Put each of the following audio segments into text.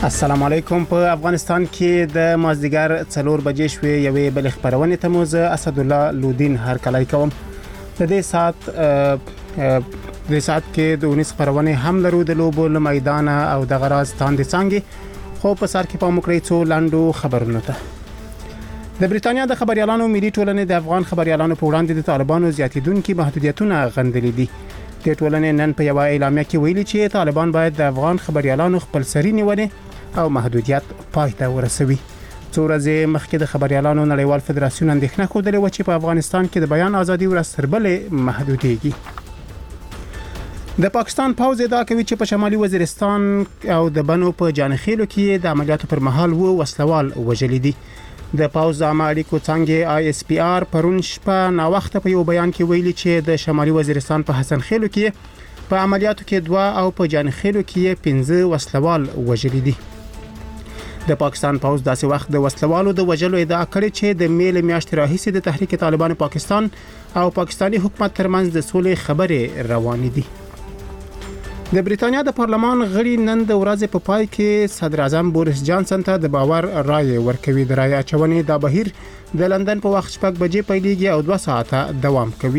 السلام علیکم. په افغانستان کې د مازدیګر 4 بجې شوې یوې بل خبرونه ته موزه اسد الله لودین هر کلای کوم. د دې سات کې د 19 خبرونه هم لرو د لوبو میدان او د غراز تاند څنګه خو په سر کې په مکرې څو لاندو خبرونه ته. د بریټانیا د خبريالانو ملي ټولنې د افغان خبريالانو په وړاندې د طالبانو زیاتیدونکو محدودیتونه غندلې دي. د ټولنې نن په یو اعلامیه کې ویلي چې طالبان باید د افغان خبريالانو خپل سري نیولې او محدودیت پای ته ورسوي. څو ورځې مخکې د خبريالانو نړیوال فدراسیون اندېښنه خوده و چې په افغانستان کې د بیان ازادي ورسربلې محدودېږي. د پاکستان پوځ ادعا کوي چې په شمالي وزیرستان او د بنو په جانخیلو کې د عملیاتو پر مهال وسلوال وژل دي. د پوځ عملي کوڅنګ ISPR پرون شپه نا وخت په یو بیان کې ویلي چې د شمالي وزیرستان په حسن خیلو کې په عملیاتو کې 2 او په جانخیلو کې 15 وسلوال وژل دي. د پاکستان پوځ داسې وخت د وسلوالو د وژلو ادعا کړې چې د میل میاشتې راهیسې د تحریک طالبان پاکستان او پاکستاني حکومت ترمنځ د سولې خبرې روانې دي. د بریټانیا د پارلمان غړي نن د ورځې په پای کې صدر اعظم بوریس جانسن ته د باور رائے ورکوي. د رائے اچونې د بهیر د لندن په وخت 6 بجې پیلېږي او 2 ساعته دوام کوي.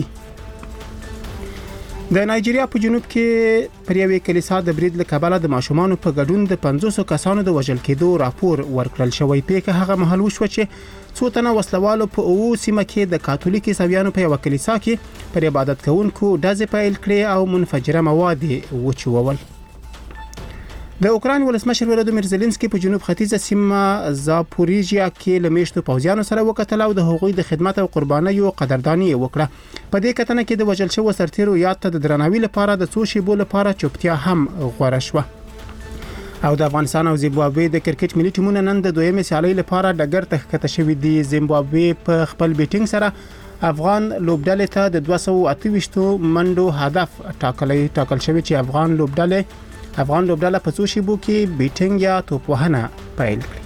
د نایجیریا په جنوب کې پر یوې کلیسا د برید له کبله د ماشومان په ګډون د 500 کسانو د وژل کېدو راپور ورکړل شوی. پیښه هغه مهال وشو چې څو تنه وسلوالو په سیمه کې د کاتولیک عیسویانو په یو کلیسا کې پر عبادت کوونکو ډزې پیل کړې او منفجره مواد وچول. د اوکراین ولسمشر ولادیمیر زيلنسکي په جنوب ختیځه سیمه زاپوریژیا کې لمشتو پوځیانو سره وکتل او د هغوی د خدمت او قربانیو قدرداني وکړه. په دې کتنه کې د وژل شوو سرتیرو یاد ته د درناوي لپاره د څو شیبو لپاره چوپتیا هم غوړه شوه. او د افغانستان او زیمبابوې د کرکټ ملي ټیمونه نن د دویمه سیالۍ لپاره ډګر ته ښکته شوي دي. زیمبابوې په خپل بیټینګ سره افغان لوبډلې ته د 228 منډو هدف ټاکل شوی چې افغان لوبډله په څو شیبو کې بیټینګ یا توپوهنه پیل کړي.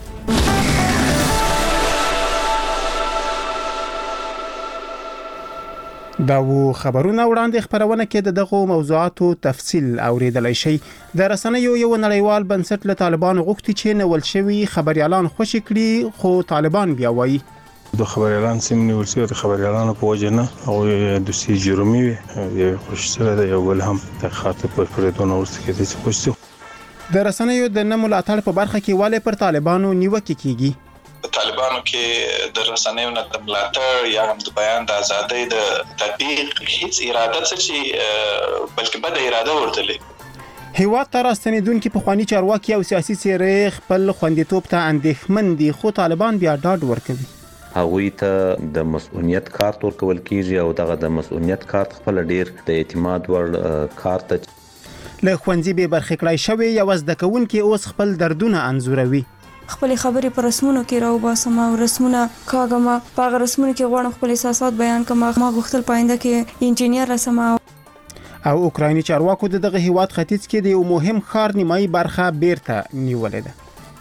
دا خبرونه وړاندې خبرونه کې دغه موضوعاتو تفصیل اوریدلای شي. د رسنیو یو نړیوال بنسټ له طالبان غوښتي چې نول شوی خبريالان خوشی کړي، خو طالبان بیا وایي د خبريالان سیمه نیولسي د خبريالانو په وجه نه او د سي جرمي یو خوش سره د یو بل هم د خاطر پر پردون ورسته کې د خوشتي. د رسنیو د نه ملاتړ په برخه کې والي پر طالبانو نیوکه کیږي. طالبانو کې د رسنیو نه د ملاتړ یا هم د بیان د ازادۍ د تطبیق هیڅ اراده څه چې بلکې بد اراده ورته لري. هیواد تر استنیدونکو په خواني چارواکي او سیاسي څیرې خپل خوندیتوب ته اندېښمن دي، خو طالبان بیا ډاډ ورکوي. هغوی ته د مسؤلیت کارت ورکول کیږي او دغه د مسؤلیت کارت خپل ډیر د اعتماد وړ کارت له خوندې به برخې کړای شوی. یو زده کوونکې اوس خپل دردونه انځوروي. خپل خبرې پر رسمونو کې راو باسم او رسمونه کاغما په رسمونو کې غواړم خپل احساسات بیان کوم. ما غوښتل پاینده کې انجینیر رسم او اوکرایني چارواکو دغه هیواد ختیځ کې د یو مهم ښار نیمایي برخه بیرته نیولې ده.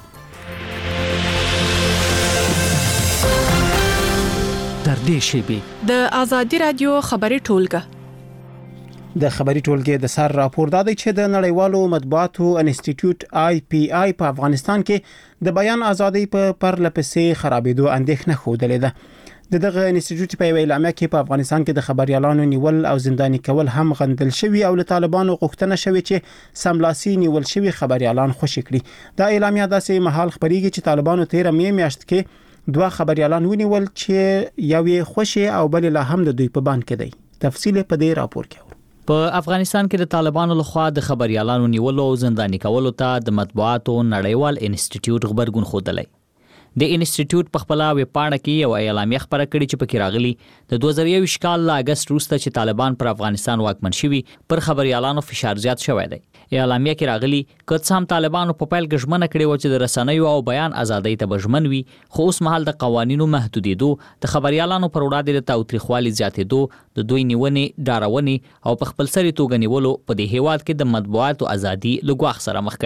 تر دې شیبې د ازادي رادیو خبري ټولګه د خبري ټولګې د سر راپور دادی چې د نړیوالو مطبوعاتو انسټیټیوټ IPI په افغانستان کې د بیان ازادي په پرلپسې خرابېدو اندېښنه خوده ده. دغه انسټیټیوټ په اعلامیه کې په افغانستان کې د خبريالانو نیول او زنداني کول هم غندل شوی او له طالبانو غوښتنه شوی چې سملاسي نیول شوی خبريالان خوشی کړي. دا اعلامیه داسې مهال خبريږي چې طالبانو 13 میاشت کې 2 خبريالان ونیول چې یو یې خوشي او بل لا هم د دوی په بان کې دی. تفصیل په دې راپور کې په افغانستان کې د طالبانو لخوا د خبريالانو نیولو او زنداني کولو ته د مطبوعاتو نړیوال انسټیټیوټ خبرګون خوده. د انسټیټیوټ په خپل ویب پاڼه کې یو اعلامیه خبره کړې چې پکې راغلي د 2021 کال له اگست وروسته چې طالبان پر افغانستان واکمن شوي پر خبريالانو فشار زیات شوی دی. اعلامیه کې راغلي کله هم طالبانو په پیل کې ژمنه کړې و چې د رسنیو او بیان ازادۍ ته بشمن وي، خو اوس مهال د قوانینو محدودیدو، د خبريالانو پر وړاندې د تاوتریخوالي زیاتېدو، د دوی نیونې، ډارونې او په خپل سری توګه نیولو په دې هیواد کې د مطبوعاتو ازادي لګواخ سره مخ کړې ده.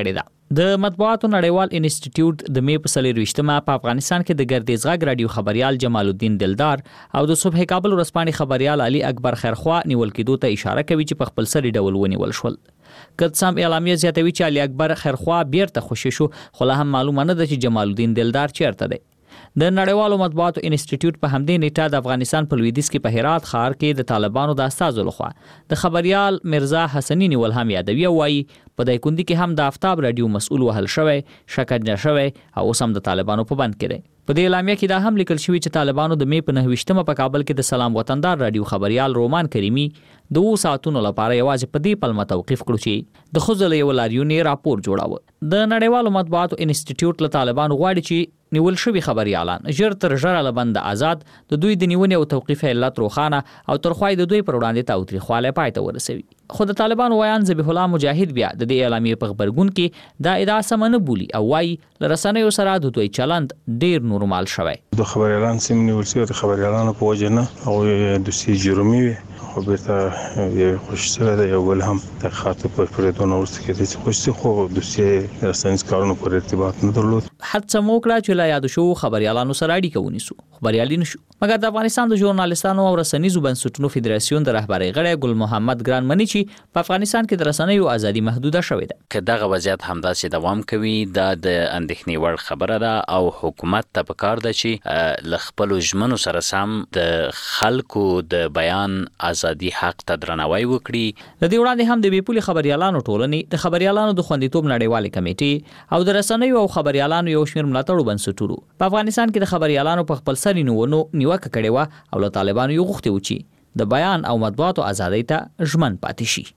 د مطبوعاتو نړیوال انسټیټیوټ د می په 24مه په افغانستان کې د ګردیز غږ رادیو خبريال جمال الدین دلدار او د صبح کابل ورځپاڼې خبريال علي اکبر خیرخوا نیول کېدو ته اشاره کوي چې په خپل سری ډول ونیول شول. قدسام اعلامیه زیاتوي چې علي اکبر خیرخوا بیرته خوشی شو، خو لا هم معلومه نه ده چې جمال الدین دلدار چیرته دی. د نړیوالو مطبوعاتو انسټیټیوټ په همدې نیټه د افغانستان په لویدیځ کې په هرات ښار کې د طالبانو د استازو لخوا د خبريال مرزا حسنی نیول هم یادوي او وايي په دایکندي کې هم د آفتاب رادیو مسؤل وهل شوی، شکنجه شوی او اوس هم د طالبانو په بند کې دی. په دې اعلامیه کې دا هم لیکل شوی چې طالبانو د می په 29مه په کابل کې د سلام وطندار رادیو خبريال رومان کریمی 2 ساعتونو لپاره یوازې په دې پلمه توقیف کړو چې د خزل یو لاریونی راپور جوړاوه. د نړیوالو مطبوعاتو انسټیټیوټ له طالبانو غواړي چې نیول شوی خبريالان ژر تر ژره له بند آزاد، د دوی د نیونې او توقیف علت روخانه او ترخوای د دوی پر وړاندې تاوتریخواله پای ته ورسوي. خو د طالبانو ویان ذبیح الله مجاهد بیا د دې اعلامیې په خبرګون کې دا ادعا سمنه بولی او وايي لرسنیو سره د دوی چلند ډیر نورمال شوی. د خبريالان سیم نیول شوی د خبريالانو په وجه نه او د سی جرمي خو بیرته یو خوش سره د یو بل هم د خاطر پر پردون ورسته کې چې خوشتي خو د سی رسنیز کارونو پر ارتباط نه درلود. حتی موکړه چې لا یاد شو خبريالانو سره اړیکه ونیسو، خبريالین شو. مګر د افغانستان د ژورنالستانو او رسنیزو بنسټونو فدراسیون د رهبری غړی ګل محمد ګران منی چې په افغانستان کې د رسنیو ازادي محدوده شوې ده. که دغه وضعیت همداسې دوام کوي دا د اندېښنې وړ خبره ده او حکومت ته پکار ده چې ل خپل ژمنو سره سم د خلکو د بیان ازادي حق ته درناوی وکړي. د دې وړاندې هم د بیپولي خبريالانو ټولنې د خبريالانو د خوندیتوب نړیوالې کمیټې او د رسنیو او خبريالانو یو شمېر ملاتړو بنسټونو په افغانستان کې د خبريالانو په خپل سر نیولو نیوکه کړې و او له طالبانو یو غوښتي و چې د بیان او مطبوعاتو ازادۍ ته ژمن پاتې شي.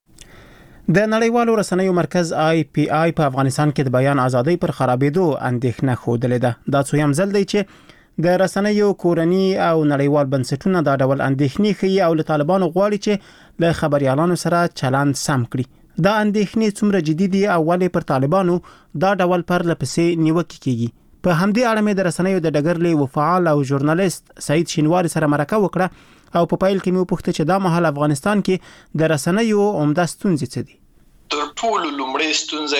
د نړیوالو رسنیو مرکز IPI په افغانستان کې د بیان ازادۍ پر خرابېدو اندېښنه خوده ده. دا څویم ځل دی چې د رسنیو کورنی او نړیوال بنسټونه دا ډول اندېښنې ښيي او له طالبانو غواړي چې له خبريالانو سره چلند سم کړي. دا اندېښنې څومره جدي دي او ولې پر طالبانو دا ډول پر لپسې نیوکه کیږي؟ په همدې اړه مې د رسنیو د ډګر فعال او ژورنالیست سعید شینواری سره مرکه وکړه او په پایل کې مې وپوښتنه چې دا مهال افغانستان کې د رسنیو عمده ستونزې څه دي؟ تر ټولو لومړی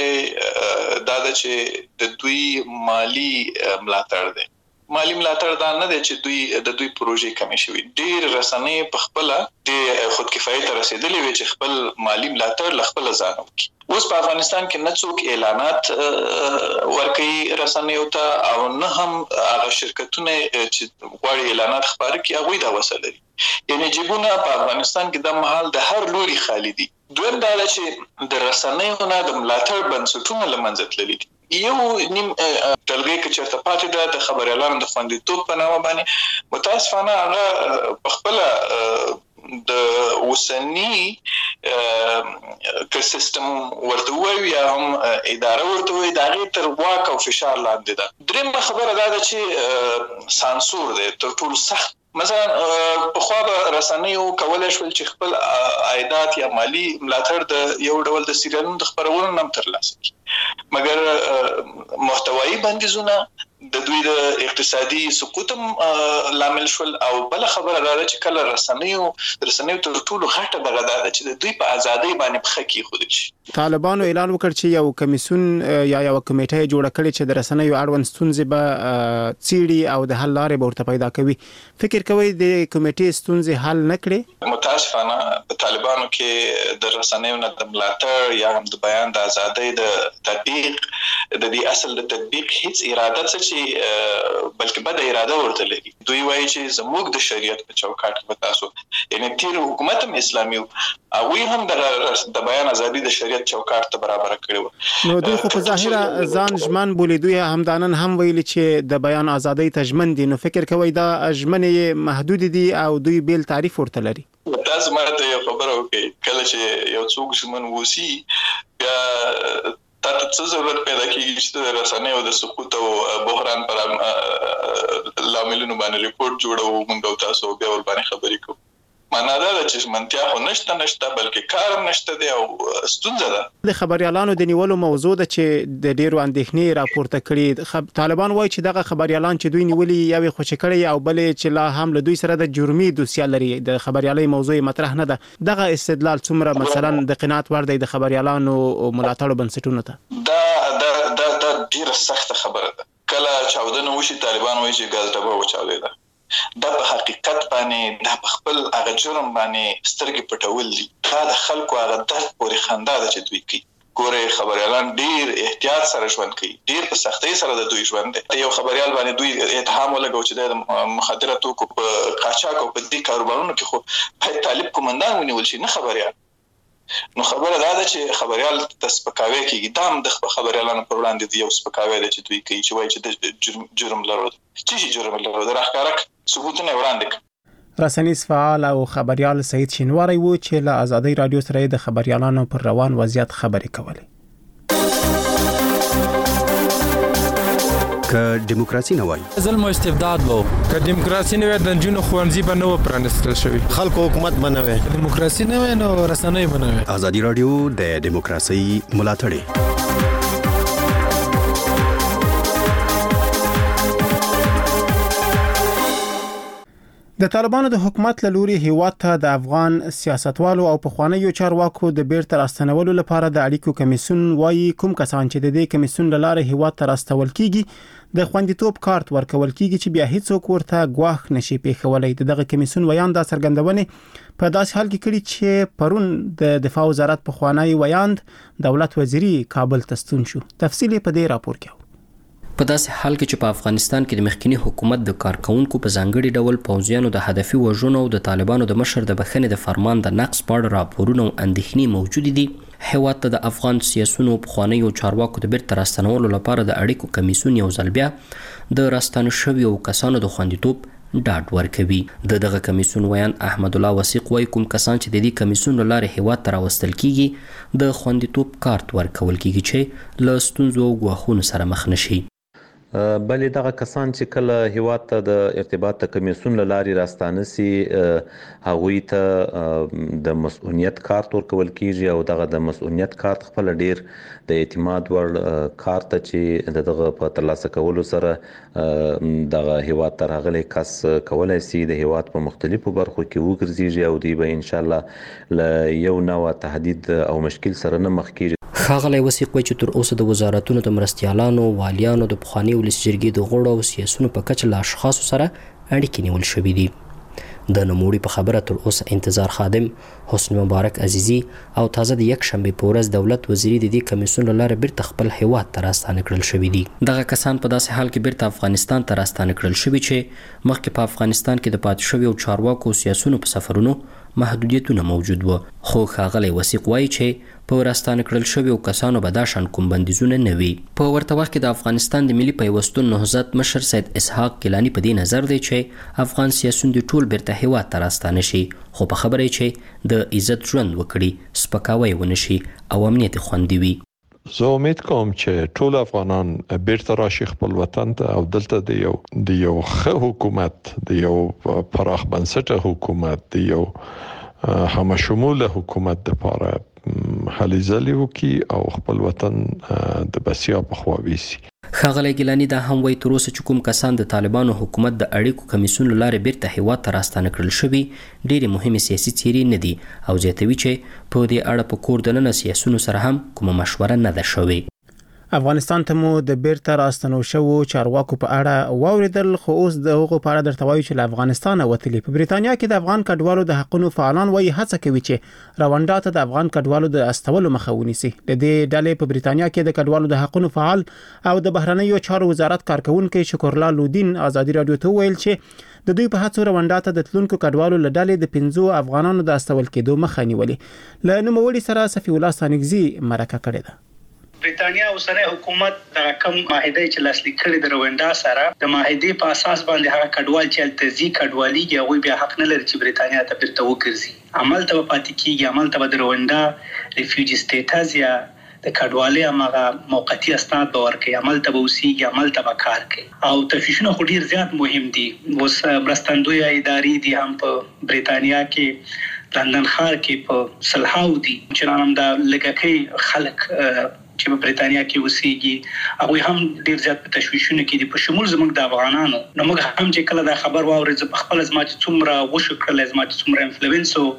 ستونزه دا ده چې د دوی مالی ملاتړ دی. مالی ملاتړ دا نه دی چې دوی پروژې کمې شوي. ډېر رسنۍ په خپل د خودکفایي ته رسیدلې وي چې خپل مالی ملاتړ له خپل ځان وکړي. اوس په افغانستان کې نه څوک اعلانات ورکوي رسنیو ته او نه هم هغه شرکتونه چې غواړي اعلانات خپاره کړي هغوی دا وسه لري. یعنی جیبونه په افغانستان کې د مهال د هر لوري خالی دي. دویم دا چې د رسنیو نه د ملاتړ بنسټونه له منځه تللي دي. یو نیم ټلګي کې چرته پاتې ده د خبريالانو د خوندیتوب په نامه باندې متاسفانه هغه په خپل د اوسنی سیستم ورته وي یا هم اداره ورته وي دا غي تر واک او فشار لاندې ده. درېمه خبره دا ده چې سانسور دی تر ټولو سخت. مثلا په خو رسنیو کولای شول چې خپل عایدات یا مالی ملاتړ د یو ډول د سیریالونو د خبرولو نام ترلاسه کړي، مګر محتوایی بندیزونه د دوی د اقتصادي سقوط لامل شول. او بل خبره دا ده چې کله رسنیو تر ټولو غټه دغه ده چې د دوی په ازادۍ باندې پخه کېښودل شي. طالبانو اعلان وکړ چې یو کمیسیون یا یو کمیټه جوړه کړي چې د رسنیو اړوند ستونزې به څیړي او د حل لارې به ورته پیدا کوي. فکر کوي د کمیټې ستونزې حل نه کړي؟ متاسفانه په طالبانو کې د رسنیو نه د ملاتړ یا هم د بیان د ازادۍ د تطبیق د دې اصل د تطبیق هیڅ اراده څه چې بلکې بد اراده ورته لري. دوی وایي چې زموږ د شریعت په چوکاټ کې تاسو یعنی تیر حکومت هم اسلامي او وی هم د بیان ازادي د شریعت چوکاټ ته برابر کړو. نو دوی خو په ظاهر ځان ژمن بولي. دوی همدانن هم ویلي چې د بیان ازادۍ ته ژمن دي. نو فکر کوي دا ژمنې محدود دي او دوی بیل تعریف ورته لري. تاسو ماته یو خبره وکړئ، کله چې یو څوک ژمن وسی بیا تاسو څه ضرورت پیدا کیږي چې د رسنیو د سقوط او بحران پر لاملونو باندې ریپورت جوړو موږ او تاسو بیا ول باندې خبرې کوو. معنا دا چې منتیا خو نشته بلکې کار نشته دی او ستونزه ده. د خبريالانو د نیولو موضوع ده چې د ډیرو اندېښنې راپورته کړي. طالبان وایي چې دغه خبريالان چې دوی نیولي یو خوشی کړي او بلې چې لا هم له دوی سره د جرمي دوسیه لري. د خبريالۍ موضوع مطرح نه ده. دغه استدلال څومره مثلا د قناعت ور دی د خبريالانو ملاتړ بنسټونو ته؟ دا ډیره سخته خبره ده. کله چاودنه وشي طالبان وایي چې ګاز ډبه وچاودېده. دا په حقیقت باندې دا په خپل هغه جرم باندې سترګې پټول دي. دا د خلکو هغه درد پورې خندا ده چې دوی کوي. ګوره خبريالان ډیر احتیاط سره ژوند کوي، ډیر په سختۍ سره د دوی ژوند دی. یو خبريال باندې دوی اتهام ولګو چې د مخدره توکو په قاچاق او په دې کاروبارونو کې خو باید طالب کومندان ونیول شي، نه خبريال. نو خبره دا ده چې خبريال د سپکاوي کېږي. دا هم د خبريالانو پر وړاندې دی یو سپکاوی دی چې دوی کوي چې وایي چې د جرم لرو. چې جرم لرو د راښکاره ثبوتونه وړاندې کړي. رسنیز فعال او خبريال سعید شینواری و چې له آزادۍ رادیو سره د خبريالانو پر روان وضعیت خبرې کولې. که دیموکراسي نه وای ظلم او استبداد وو، که دیموکراسي نه وای د جنونو خوانزي به نه پرانستل شوی، خلکو حکومت به نه وای، دیموکراسي نه وای نو رسنۍ به نه وای. آزادۍ رادیو د دیموکراسي ملاتړی. د طالبانو د حکومت له لوري هیواد ته د افغان سیاستوالو او پخوانیو چارواکو د بیرته راستنولو لپاره د اړیکو کمیسیون وایي کوم کسان چې د دې کمیسیون له لارې هیواد ته راستول کیږي د خوندیتوب کارت ورکول کیږي چې بیا هیڅوک ورته ګواښ نشي پیښولای. دغه کمیسیون ویان دا څرګندونه په داسې حال کې کړي چې پرون د دفاع وزارت پخوانی ویاند دولت وزیری کابل ته ستون شو. تفصیل په دې راپور کې. په داسې حال کې چې په افغانستان کې د مخکنی حکومت د کارکونکو په ځانګړي ډول پوځیانو د هدفي وژنو او د طالبانو د مشر د بخښنې د فرمان د نقض په اړه راپورونه او اندېښنې موجود دي. هیواد ته د افغان سیاسونو پخوانیو چارواکو د بیرته راستنولو لپاره د اړیکو کمیسیون یو ځل بیا د راستنو شویو کسانو د خوندیتوب ډاډ ورکوي. دغه کمیسیون ویان احمد الله وثیق وايي کوم کسان چې د دې کمیسیون له لارې هیواد ته راوستل کیږي د خوندیتوب کارت ورکول کیږي چې له ستونزو او ګواښونو سره مخ نشي. بلې دغه کسان چې کله هیواد ته د ارتباط کمیسیون له لارې راستانه سي هغوی ته د مسؤلیت کارت ورکول کیږي او دغه د مسؤلیت کارت خپل ډیر د اعتماد وړ کارت چې دغه په ترلاسه کولو سره دغه هیواد ته راغلي کس کولای سي د هیواد په مختلفو برخو کې وګرځي او دوی به ان شاء الله له یو نوع تهدید او مشکل سره نه مخ کیږي. ښاغلی وثیق وایي چې تر اوسه د وزارتونو د مرستیالانو، والیانو، د پخواني ولس جرګې د غړو او سیاسونو په کچه له اشخاصو سره اړیکې نیول شوي دي. د نوموړي په خبره تر اوسه انتظار خادم، حسن مبارک عزیزي او تازه د یکشنبې په ورځ دولت وزیري د دې کمیسیون له لارې بیرته خپل هیواد ته راستانه کړل شوي دي. دغه کسان په داسې حال کې بیرته افغانستان ته راستانه کړل شوي چې مخکې په افغانستان کې د پاتې شویو چارواکو او سیاسونو په سفرونو محدودیتونه موجود و. خو ښاغلی وثیق وایي چې په راستانه کړل شویو کسانو به دا شان کوم بندیزونه نه وي. په ورته وخت کې د افغانستان د ملي پیوستون نهضت مشر سید اسحاق گیلاني په دې نظر دی چې افغان سیاسون د ټول بیرته هیواد ته راستانه شي، خو په خبره چې د عزت ژوند وکړي، سپکاوی ونه شي او امنیت خوندي وي. زه امید کوم چې ټول افغانان بیرته راشي خپل وطن ته او دلته د یو ښه حکومت، د یو پراخ بنسټه حکومت، د یو همشموله حکومت لپاره هلې ځلې وکړي او خپل وطن د بسیا په خوا ویسي. ښاغلی ګیلاني دا هم وایي تر اوسه چې کوم کسان د طالبانو حکومت د اړیکو کمیسیون له لارې بیرته هیواد ته راستانه کړل شوي ډېرې مهمې سیاسي څیرې نه دي او زیاتوي چې په دې اړه په کور دننه سیاسونو سره هم کومه مشوره نه ده شوې. افغانستان ته مو د بیرته راستنو شوو چارواکو په اړه واوریدل، خو اوس د هغو په اړه درته وایو چې له افغانستانه وتلي. په بریتانیا کې د افغان کډوالو د حقونو فعالان وایي هڅه کوي چې روانډا ته د افغان کډوالو د استولو مخه ونیسي. د دې ډلې په بریتانیا کې د کډوالو د حقونو فعال او د بهرنیو چارو وزارت کارکونکو شکرلا لودین آزادي رادیو ته ویل چې د دوی په هڅو روانډا ته د تلونکو کډوالو له ډلې د 15 افغانانو د استول کېدو مخه نیولې. له نوموړي سره صفي الله ستانکزي مرکه کړې ده. بریتانیا اوسنۍ حکومت د کم معاهده چې لاسلیک کړي د روانډا سره د معاهده په اساس باندې هغه کډوال چې التزي کډوالي هغه بیا حق نه لري چې بریتانیا ته بیرته وګرځي. عمل ته پاتې کیږي، عمل ته د روانډا ریفیوجی سټیټس یا د کډوالۍ هغه موقتی اسناد به ورکړي، عمل ته به اوسېږي، عمل ته به کار کوي او تفتیشونه خو ډیر زیات مهم دي. اوس مرستندوی ادارې دي هم په بریتانیا کې، لندن ښار کې په سلهاو دي چې نام د لګکې خلک چې په بریتانیا کې اوسېږي هغه هم ډیر زیات په تشویشونه کې دي په شمول زموږ د افغانانو. نو موږ هم چې کله دا خبر واورې زه په خپل ځما چې څومره وشو کړل، زما چې څومره انفلوئنس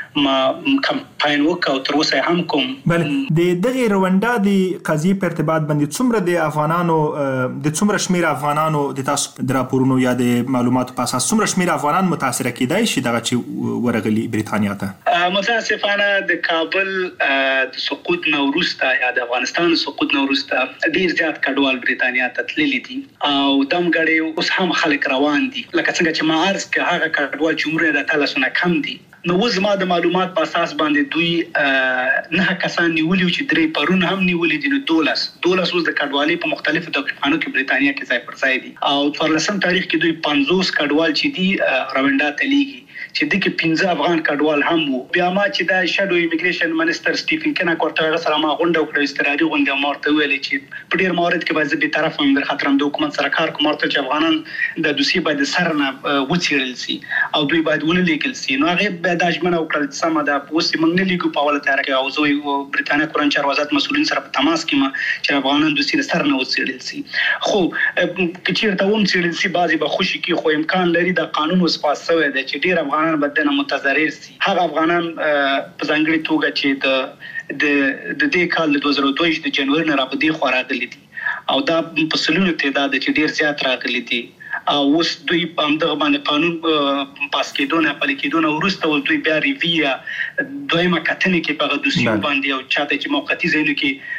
ما کمپاین وکاو تر اوسه هم کوم. بله د دغه رواندا د قضیه په ارتباط باندې څومره د افغانانو د څومره شمیر افغانانو د تاسو د راپورونو یا د معلوماتو په اساس څومره شمیر افغانان متاثر کیدای شي دغه چې ورغلي بریتانیا ته؟ متاسفانه د کابل د سقوط نوروسته یا د افغانستان سقوط نوروسته ډیر زیات کډوال بریتانیا ته تللي دي او دم غړي اوس هم خلک روان دي لکه څنګه چې ما عرض کړ هغه کډوال چې عمر د تلاسونه کم دي. نو زما د معلومات په اساس باندې دوی نه کسان نیولي چې درې پرون هم نیولي دي. نو 12 اوس د کډوالۍ په مختلفو توقیفانو کې بریتانیا کې ځای پر ځای دي او 14 تاریخ کې دوی 50 کډوال چې دي راونډا ته لیږي چې د کې 15 افغان کډوال هم وو. بیا ما چې د شادو ایمیګریشن منسٹر سټیفن کناک ورته سره ما غونډه وکړه استرادي غونډه مارته ویلې چې په ډیر موارد کې باید به طرف هم در خاطر هم د حکومت سره کار کوم ورته چې افغانان د دوسیه باید سرنه وڅیړل سي او دوی باید ونه لیکل سي. نو هغه به د اجمنه وکړل سم ده اوس موږ نه لیکو په اوله تیار کې او زه بریتانیا کورن چار وزارت مسولین سره په تماس کې ما چې افغانان دوسیه سرنه وڅیړل سي. خو کچیر ته هم څیړل سي بعضي به خوشي کې خو امکان لري د قانون وسپاس شوی دی چې ډیر افغانان بدنه متضرر سي. هغه افغانان په ځانګړي توګه چې د دې کال د 2022 د جنوري نه راپدې خو راغلي دي او دا په سلونو تعداد چې ډیر زیات راغلي دي او اوس دوی په همدغه باندې قانون پاس کېدونه پلي کېدونه وروسته دوی بیا ریویا دویمه کتنې کې په دوسیو باندې او چاته چې موقتی ځایونو کې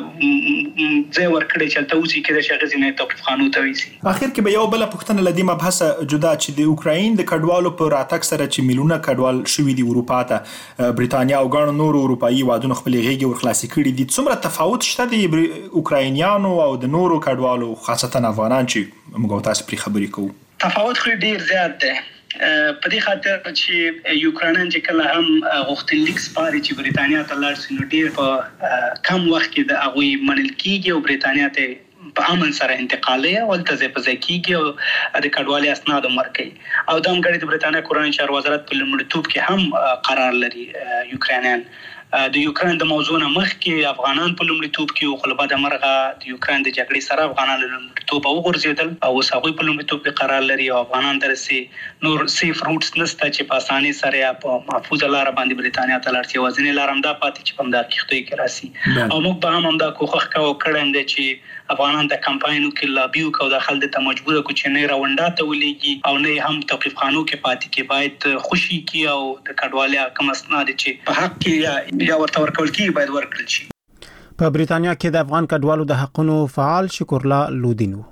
ځای ورکړي چې تاسو کې د شغزینه توقف قانون ته ویسي. اخر کې به یو بل پوښتنه لدی مبحث جدا چې د اوکراین د کډوالو په راتګ سره چې میلیونه کډوال شوي دي اروپا ته بریتانیا او ګڼو نورو اروپایي وادونو خپل غیږي ورخلاصي کړي دي. څومره تفاوت شته د اوکراینیانو او د نورو کډوالو خاصتا افغانان چې موږ تاسو پرې خبرې کوو؟ تفاوت خو ډیر زیات دی په دې خاطر چې یوکرانیان چې کله هم غوښتنلیک سپاري چې بریتانیا ته لاړ شي نو ډیر په کم وخت کې د هغوی منل کیږي او بریتانیا ته په امن سره انتقالي او تلځه په ځای کیږي او د کډوالۍ اسناد ورکړي او د همګړي د بریتانیا کورنۍ چارو وزارت په لومړیتوب کې هم قرار لري. یوکرانیان د یوکران د موضوع نه مخکې افغانان په لومړیتوب کې او خلبا د مرغه د یوکران د جګړې سره افغانان لومړیتوب وګرځیدل او اوس هغوی په لومړیتوب کې قرار لري او افغانان درسي نور سیف روټس نشته چې په اساني سره یا په محفوظه لار باندې بریتانیا ته لاړ شي. وازنې لار هم دا پاتې چې په همدا کښتۍ کې راسي او موږ به هم دا کوښښ کوو کړم دی چې افغانان د کمپاینو کې لابي وکړو د خلک ته مجبور کو چې نه راونډا ته ولېږي او نه هم توقیف قانون کې پاتې کې باید خوشي کی او د کډوالۍ کم اسناد چې په حق کې یا ورته ورکول کی باید ورکړل شي. په بریتانیا کې د افغان کډوالو د حقونو فعال شکرلا لودینو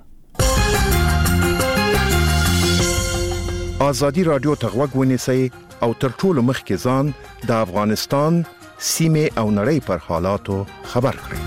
آزادی رادیو تغوږ ونیسئ او تر ټولو مخکې ځان د افغانستان سیمه او نړۍ پر حالاتو خبر کړئ.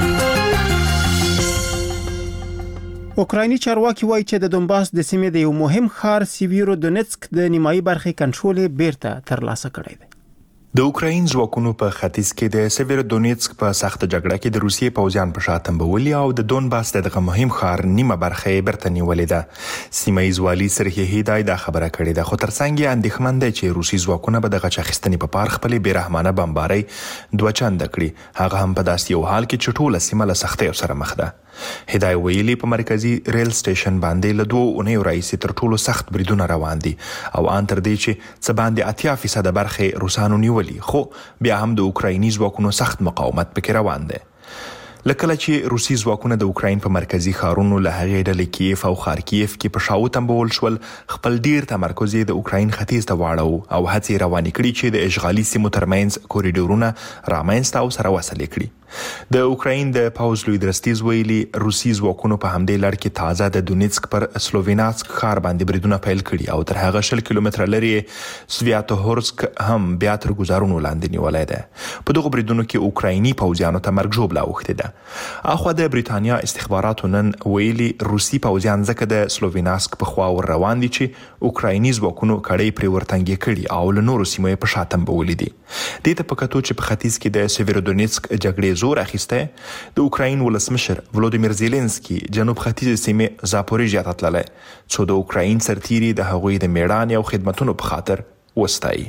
اوکرایني چارواکي وایي چې د دونباس د سیمې د یو مهم ښار سیویرو دونیتسک د نیمایي برخې کنټرول بیرته ترلاسه کړی دی. د اوکراین ځواکونو په ختیځ کې د سیویرو دونیتسک په سخت جګړه کې د روسیې پوځیان په شا تنبولي او د دونباس دغه مهم ښار نیمه برخه بیرته نیولې ده. سیمه ییز والي سرهی هدای دا خبره کړې ده خو ترڅنګ یې اندېښمن دی چې روسي ځواکونه به دغه چاخستنې په پار خپلې بیرحمانه بمبارۍ دوه چنده کړي هغه هم په داسې یو حال کې چې ټوله سیمه له سختیو سره مخ ده. هدای ویلي په مرکزی ریل سټیشن باندې له 2 اونیو راځي تر ټولو سخت بریدونه روان دي او ان تر دې چې څه باندې 80% برخه روسانو نیولي خو بیا هم د اوکرایني ځواکونو سخت مقاومت پکې روان دی. لکه چې روسي ځواکونه د اوکراین په مرکزی ښارونو له هغې ډلې کیف او خارکیف کې په شاو تنبول شول خپل ډیر تمرکز د اوکراین ختیځ ته واړو او هڅې روانې کړي چې د اشغالي سیمو ترمنځ کوریډورونه رامنځته او سره وصل کړي. د اوکراین د پاوز لوی درستیز ویلي روسي ځواکونو په همدې لړ کې تازه د دونیتسک پر سلوویناسک ښار باندې بریدونه پیل کړي او تر هغه 10 کیلومتره لري سویاتوهورسک هم بیا تر ګزارونو لاندې نیولای دی. په دغه بریدونو کې اوکرایني پوځیانو ته مرګ ژوبله اوښتې ده. اخو د بریتانیا استخباراتو نن ویلي روسي پوځیان ځکه د سلوویناسک په خوا ور روان دي چې اوکرایني ځواکونو کړۍ پرې ورتنګې کړي او له نورو سیمو په شا تنبولي دي. دې ته په کتو چې په ختیځ کې د سیویرودونیتسک جګړې زور اخیسته د اوکراین ولسمشر ولودیمیر زيلنسکي جنوب ختیځ سیمه زاپوریژیا ته تللی چې د اوکراین سرتیري د هغوی د میړانې او خدماتونو په خاطر وستایي.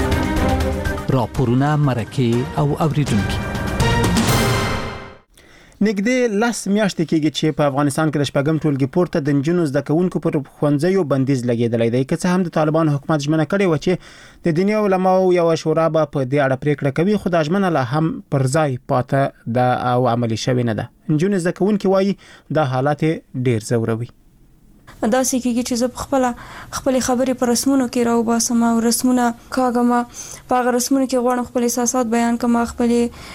راپورونه مرکه او اوریدونکو نګدې لاس میاشتې کېږي چې په افغانستان کې د شپږم ټولګي پورته د نجونو زده کوونکو پر ښوونځیو بندیز لګېدلی دی که څه هم د طالبان حکومت ژمنه کړې و چې د دیني علماو یو شورا به په دې اړه پریکړه کوي خو دا ژمنه لا هم پر ځای پاته ده او عملي شوې نه ده. نجونې زده کوونکي وایي دا حالات ډېر ځوروي. دا سکیږي چې زه خپل خبرې پر رسمونو کې راوباسم او رسمونه کاغم په رسمونو کې غواړم خپل احساسات بیان کوم خپل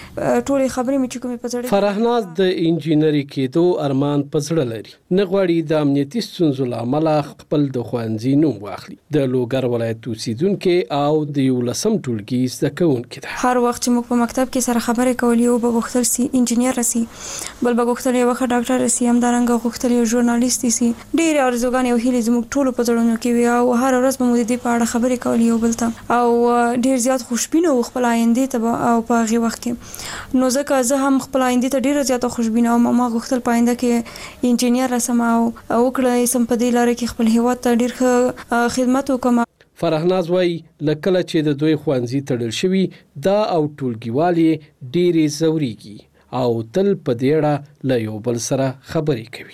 ټولې خبرې مې چې کومې پزړې. فرهناز د انجینری کېدو ارمان پزړه لري نه غواړي د امنیتي ستونزو لامل خپل د خوانځي نوم واخلي. د لوګر ولایت اوسیدونکو او د 11م ټولګي زده کوونکو ده. هر وخت چې موږ په مکتب کې سره خبرې کولې او به غوښتل سي انجینر راسي بل به غوښتل یو ښه ډاکټر راسي هم دارنګ غوښتل یو ژورنالیست سي. ډېر ارزوګان او هیله زموږ ټولو په ځړونو کې وي او هر ورځ به موږ د په اړه خبرې کولې یو بل ته او ډیر زیات خوشبینه او خپل آینده ته او په هغه وخت کې نو ځکه زه هم خپل آینده ته ډیر زیات خوشبینه او ما غوښتل پاینده کې انجینر رسم او وکړم سم په دې لاره کې خپل هیواد ته ډیر ښه خدمت وکم. فرهناز وای لکه چې د دوی خوانځي تړل شوی دا او ټولګیوالي ډیرې زوريږي او تل په دې اړه له یو بل سره خبرې کوي.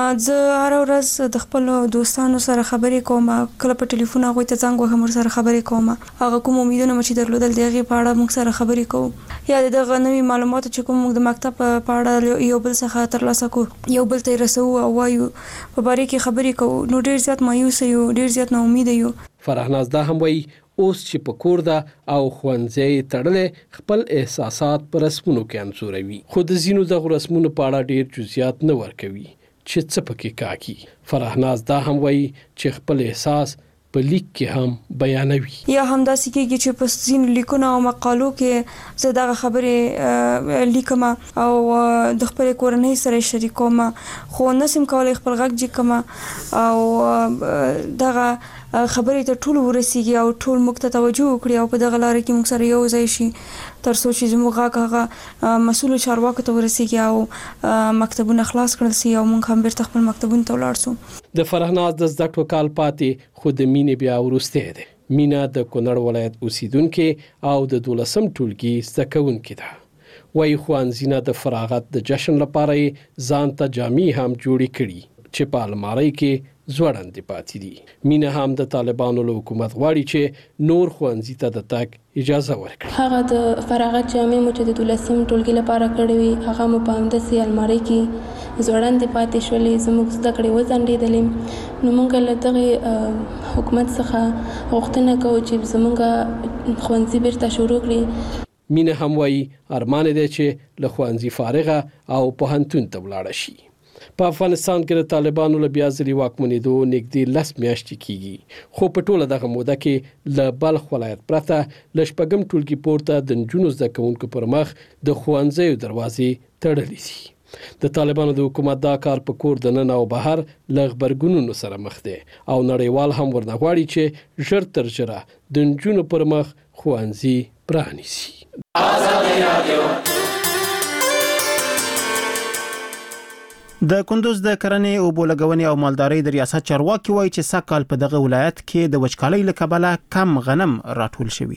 زه هر ورځ د خپل دوستانو سره خبرې کوم کله په ټلیفون هغه ته څنګه هم سره خبرې کوم هغه کوم امیدونه چې درلودل دغه په اړه موږ سره خبرې کوو یا دغه نوې معلومات چې کوم موږ د مکتب په اړه یو بل څخه ترلاسه کوو یو بل ته رسو او وایو په باره کې خبرې کوو نو ډیر زیات مایوس یو ډیر زیات نا امید یو. فرهناز دا هم وایي اوس چې په کور ده او خوانځي تړلې خپل احساسات پر رسمونو کې انځوروي خو د زینو د رسمونو په اړه ډیر جزئیات نه ورکوي چې څه پکې کاږي. فرهناز دا هم وایي چې خپل احساس په لیک کې هم بیانوي. یا هم دا سکیږي چې په ځینو لیکونو او مقالو کې زه دغه خبرې لیکم او د خپل کورنۍ سره شریکوم خو نسم کولای خپل غږ جکم او دغه خبرې ته ټول ورسیږي او ټول موږ ته توجه وکړي او په دغه لار کې موږ سره یو ځای شي تر څو چې زموږ هغه مسؤل چارواکو ته ورسیږي او مکتبونه خلاص کړل شي او موږ هم بیرته خپل مکتبونه ته ولاړ شو. د فرهناز د زده کړو کال پاتې خو د مینې بیا ورسته ده. مینا د کونړ ولایت اوسیدونکو او د 12م ټولګي زده کوونکو ده. وای خوانزینه د فراغت د جشن لپاره ځان ته جامې هم جوړې کړي چې په الماری کې زوړندې پاتې دي. مینا هم د طالبانو له حکومت غواړي چې نور خوانزي ته د تګ اجازه ورکړي. هغه د فراغت جامې مو چې د 12م ټولګي لپاره کړې وي هغه مو په همداسې الماری کې زوړندې پاتې شولې زموږ زده کړې وځنډېدلې نو موږ له دغه حکومت څخه غوښتنه کوو چې زموږ خوانزي بیرته شروع کړي. مینا هم وایي ارمان دی چې له خوانزي فارغه او پوهنتون ته ولاړ شي. په افغانستان کې د طالبانو له بیا ځلې واکمنېدو نږدې 10 میاشتې کېږي خو په ټوله دغه موده کې له بلخ ولایت پرته له شپږم ټولګي پورته د نجونو زده کوونکو پر مخ د ښوونځیو دروازې تړلې دي. د طالبانو د حکومت دا کار په کور د نن او بهر له غبرګونونو سره مخ دی او نړیوال هم ورنه غواړي چې ژر تر ژره د نجونو پر مخ ښوونځي پرانیسي. د کندوز د کرنې او بولګونې او مالدارۍ د ریاست چارواکي وایي چې سکهال په دغه ولایت کې د وچکالۍ له کبله کم غنم راټول شوی.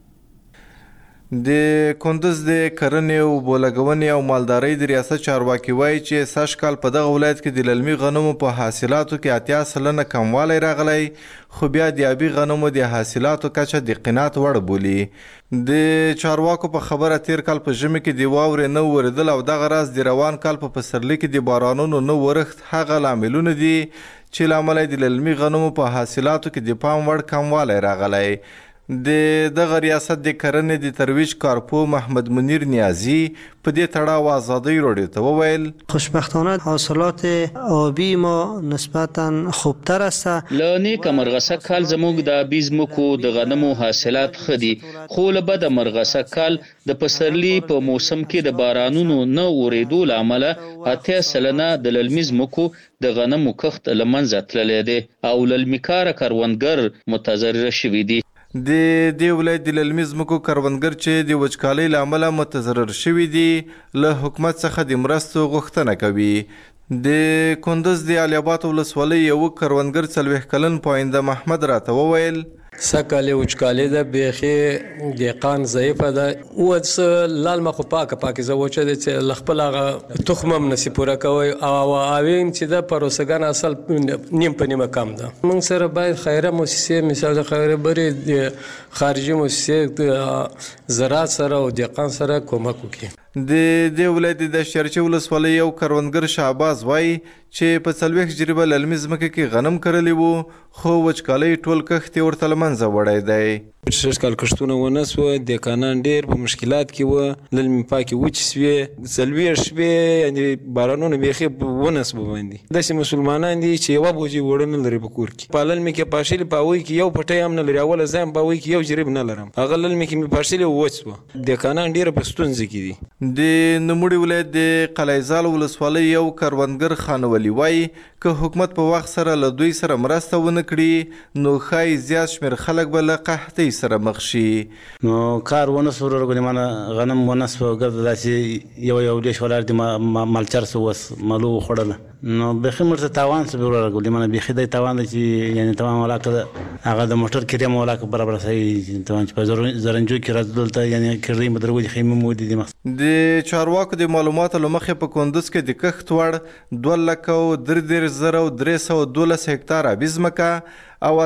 د کندوز د کرنې او بولګونې او مالدارۍ د ریاست چارواکي وایي چې سږکال په دغه ولایت کې د للمي غنمو په حاصلاتو کې 80% کموالی راغلی خو بیا د آبي غنمو د حاصلاتو کچه د قناعت وړ بولي. د چارواکو په خبره تیر کال په ژمي کې د واورې نه وریدل او دغه راز د روان کال په پسرلي کې د بارانونو نه ورښت هغه لاملونه دي چې لامل د للمي غنمو په حاصلاتو کې د پام وړ کموالی راغلی. د دغه ریاست د کرنې د ترویج کارپو محمد منیر نیازی په دې تړاو آزادۍ راډیو ته وویل خوشبختانه حاصلات آبی ما نسبتا خوبتر است. لانی کمرغسه کال زموږ د آبي ځمکو د غنمو حاصلات ښه دي خو له بده مرغسه کال د پسرلي په موسم کې د بارانونو نه اورېدو له امله 80% د للمي ځمکو د غنمو کښت له منځه تللی دی او للمي کاره کروندګر متضرر شوي دي. د دې ولایت د للمي ځمکو کروندګر چې د وچکالۍ له امله متضرر شوي دي له حکومت څخه د مرستو غوښتنه کوي. د کندوز د علي اباد ولسوالۍ یو کروندګر 40 کلن پاینده محمد راته وویل سکاله وچکاله ده بیخي دهقان ضعیفه ده اوس لال مخ پاکه زوچه ده چې لخپل هغه تخمم نسی پوره کوي او اوین چې د پروسګان اصل نیم په نیمه کم ده. موږ سره باید خیره مؤسسه مثال د خیره بری د خارجي مؤسسه زراعت سره او دهقان سره کومک وکړي. د ولایت د شرچه ولسوالۍ یو کروندګر شهباز وای چې په 40 جریبه للمي ځمکه کې غنم کرلی وو خو وچکالۍ ټول کښت ورته لمنځه وړی دی. شش کال کښتونه ونه سوه دهقانان ډېر په مشکلات کې وه للمي پاکې وچې سوې څلوېښت شپې یعنې بارانونه بیخي ونه سوه باندې داسې مسلمانان دي چې یوه بوجۍ اوړه نه لري په کور کې په للمي کې پاشلي په هغوی کې یو پټی هم نه لري اوله زه هم په هغوی کې یو جریب نه لرم هغه للمي کې مې پاشلي وچ سوه دهقانان ډېره په ستونزه کې دي. د نوموړي ولایت د قلعهزال ولسوالۍ یو کروندګر خانولي وایي که حکومت په وخت سره له دوی سره مرسته ونه کړي نو ښایي زیات شمېر خلک به له قحطۍ سره مخ شي. نو کار ونه سو ورغلی مانه غنم ونه سو ګرځه داسې یو ډېش ولاړ دي مالچر سو وس مالو خوړله نو بیخي مرته تاوان سو ورغلی مانه بیخي د تاوان چې یعنی تمام ولاکه هغه د موټر کریم ولاکه برابر صحیح تاوان چې په زرنجو کې راځدلته یعنی کریم بدرګو خیمه مودي دي د چارواکو د معلوماتو لمخې په کندوز کې د کښت وړ 2,33,312 هکتاره ابي ځمکه او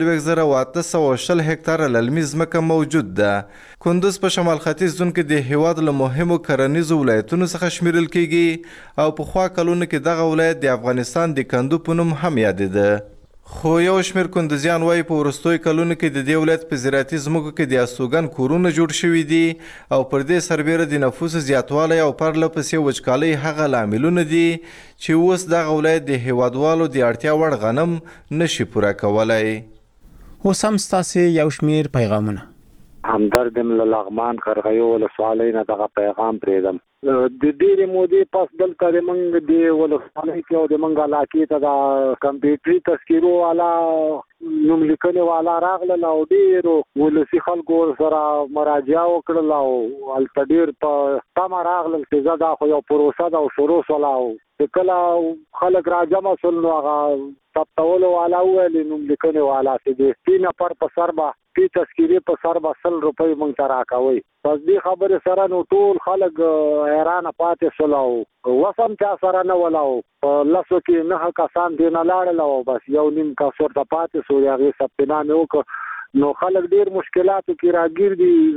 8,820 هکتاره للمي ځمکه موجود ده. کندوز په شمال ختیځ زون کې د هیواد له مهمو کرنیزو ولایتونو څخه شمیرل کیږي او په خوا کلونو کې دغه ولایت د افغانستان د کندو په نوم هم یادېده. خو یو شمېر کندوزیان وایي په وروستیو کلونو کې د دې ولایت په زراعتي ځمکو کې د استوګن کورونه جوړ شوي دي او پر دې سربیره د نفوسو زیاتوالی او پرله پسې وچکالۍ هغه لاملونه دي چې اوس دغه ولایت د هیوادوالو د اړتیا وړ غنم نشي پوره کولی. اوس هم ستاسې یو شمېر پیغامونه همدردم له لغمان قرغیو ولسوالۍ نه دغه پیغام پرېږدم. د ډېرې مودې پس دلته د موږ د ولسوالۍ کې او د موږ علاقې ته د کمپیوټري تذکیرو والا نوم لیکنې والا راغلل او ډېرو ولسي خلکو سره مراجعه وکړل او هلته ډېر په تمه راغلل چې زه دا خو یو پروسه ده او شروع شوله او چې کله خلک راجمع شول نو هغه ثبتولو والا وویل نوم لیکنې والا چې د 3 نفر په سر به فی تذکیرې په سر به 100 روپۍ موږ ته راکوئ. پس دې خبرې سره نو ټول خلک حیرانه پاتې شول او وسم چا سره نه ولا او په لسو کې 9 کسان دې نه لاړل او بس یو نیم کس ورته پاتې شو هغې ثبتنامې وکړه نو خلک ډېر مشکلاتو کې راګیر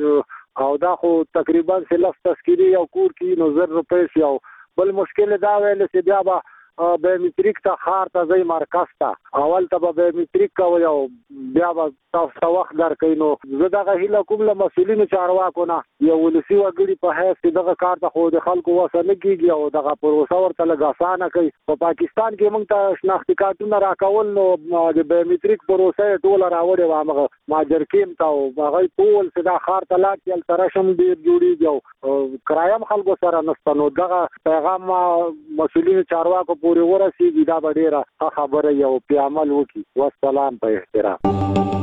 دي او دا خو تقریبا 13 تذکیرې یو کور کې نو 1,000 روپۍ شي او بل مشکل دا ویل چې بیا به بایومتریک ته ښار ته ځئ مرکز ته اول ته به بایومتریک کوئ او بیا به تاسو ته وخت درکوي نو زه دغه هیله کوم له مسؤلینو چارواکو نه یو ولسي وګړي په حیث چې دغه کار ته خو د خلکو وسه نه کېږي او دغه پروسه ورته لږ اسانه کوي. په پاکستان کې موږ ته شناختي کارتونه راکول نو د بایومتریک پروسه یې ټوله راوړې وه همغه ماجرکیم ته او هغوی ټول چې دا ښار ته لاړ چې هلته رشم ډېر جوړېږي او کرایه هم خلکو سره نشته نو دغه پیغام مسؤلینو چارواکو پورې ورسېږي دا به ډېره ښه خبره وي او پې عمل وکړي. والسلام په احترام.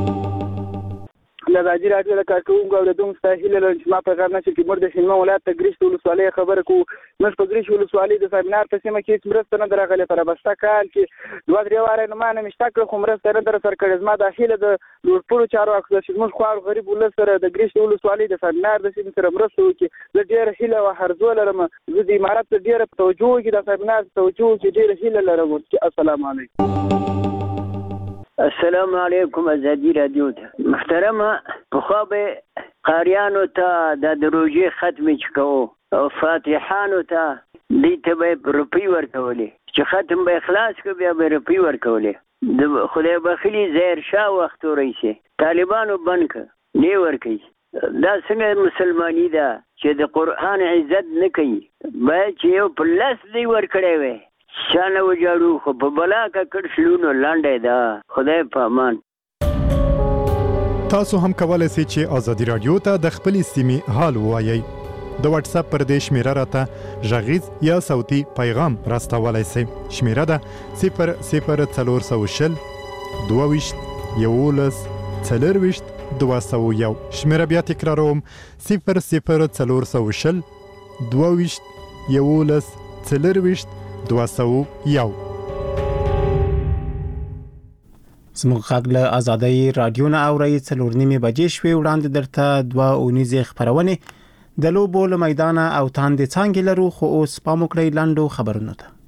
له ازادي راډیو د کارکوونکو اورېدونکو څخه هیله لرم چې ما پیغام نشر کې موږ د هلمند ولایت ته ګرشت ولسوالۍ خبره کوو. موږ په ګرشت ولسوالۍ د سمینار په سیمه کې هېڅ مرسته نه ده راغلې په رابسته کال کې 2-3 واره نو ما نه مې شته کړه خو مرسته نه ده راسره کړې. زما دا هیله د لوړپوړو چارواکو ده چې زموږ خوار غریب ولس سره د ګرشت ولسوالۍ د سمینار د سیمې سره مرسته وکړي. زه ډېره هیله او هرزو لرم زه د امارت ته ډېره توجه وکړي د سمینار توجه وکړي ډېره هیله لرم. السلام علیکم. السلام علیکم ازادي راډیو ته محترمه پخوا به قاریانو ته د روژې ختمې چې کوو او فاتحانو ته دوی ته به روپۍ ورکولې چې ختم به خلاص کړو بیا به روپۍ ورکولې. د خدای بخلي ظاهر شاه وخت ورسې طالبانو بند کړ نه ورکوي. دا څنګه مسلماني ده چې د قرآن عزت نه کوي باید چې یو په لاس دی ورکړی وی شانه وجاړو خو په بلا کا کړ شلونو لاندې ده. خدای په امان. تاسو هم کولای شئ چې ازادي رادیو ته د خپل سیمې حال ووایئ. د واتس اپ پر دې شمیره راته غږیز یا صوتي پیغام راستولای شئ. شمیره ده 00420 22 11 40 201. شمیره بیا تکراروم 00420 22 11 40 201. زموږ غږ له آزادۍ رادیو نه اورئ 4:30 بجې شوې وړاندې درته 2 اونیزې خبرونه د لوبو له میدان او تاندې څنګه لرو خو اوس پام وکړئ لاندو خبرونه ته